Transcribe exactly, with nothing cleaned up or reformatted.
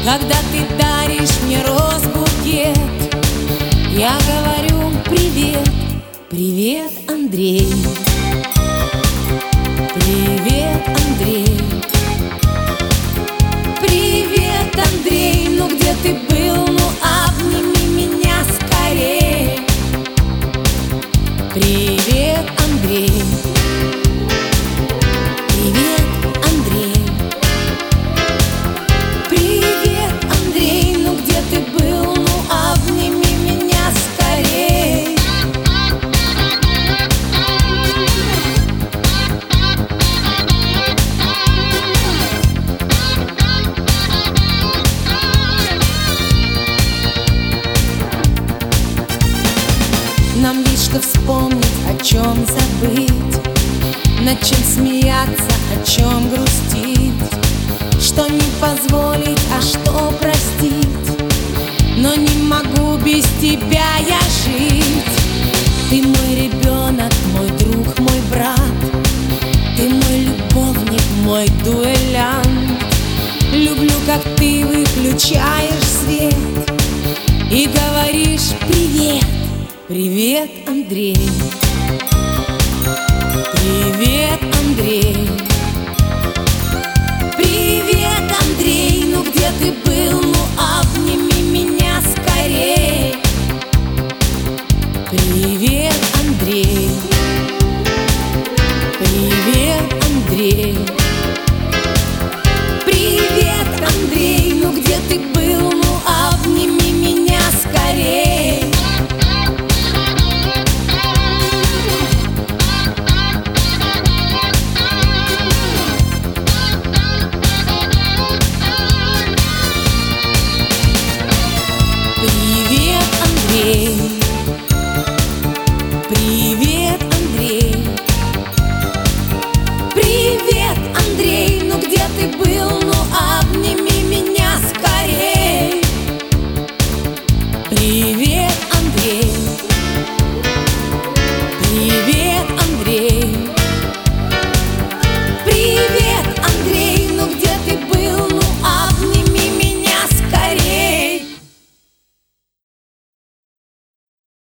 Когда ты даришь мне роз-букет, я говорю привет, привет, Андрей. Привет, Андрей. Привет, Андрей. Ну где ты был? Ну обними меня скорее. Привет, Андрей. Привет, Андрей. Привет, Андрей. Ну где ты был? Ну обними меня скорее. Нам есть что вспомнить, о чем забыть, над чем смеяться, о чем грустить, что не позволить, а что простить. Но не могу без тебя я жить. Ты мой ребенок, мой друг, мой брат. Ты мой любовник, мой дуэлянт. Люблю, как ты выключаешь свет и говоришь привет. Привет, Андрей. Привет, Андрей. Привет, Андрей. Ну где ты был? Ну обними меня скорее. Привет.